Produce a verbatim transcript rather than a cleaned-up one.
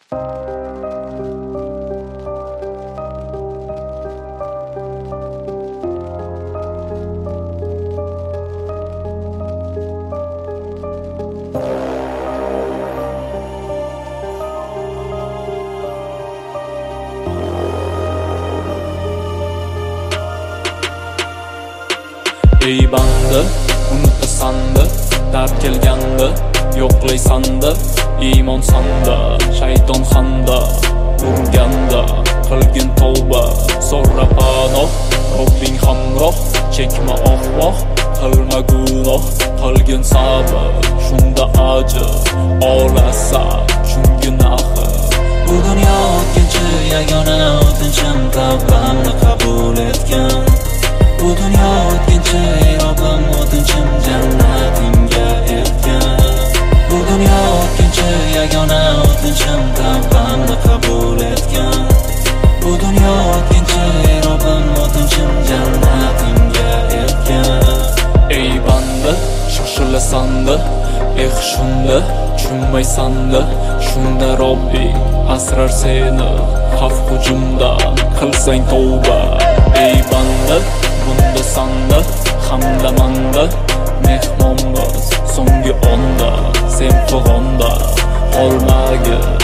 Ey banda, unutasan-da, dard kelganda, yo'qlaysan-da, iymon sanda, shayton xanda, urganda, qilgin tavba, so'ra panoh, Robbing hamroh, chekma oh-voh, qilma gunoh, qilgin sabr, shunda ajr, olasan, chunki nahi. Bu dunyo o'tkinchi, yagona o'tinchim, tavbamni qabul etgan. Bu dunyo o'tkinchi, ey Robbim, o'tinchim jannatingga eltgan. Bu dunyo o'tkinchi, yagona o'tinchim, tavbamni qabul etgan. Bu dunyo o'tkinchi, ey Robbim, o'tinchim jannatingga eltgan. Ey banda, shoshilasan-da, eh shunda tushunmaysan-da, shunda Robbing asrar seni xavf hujumdan, qilsang tavba. Ey banda, bunda sanda, hamdamanda, mehmonmiz so'nggi onda, sen fig'onda qolmagin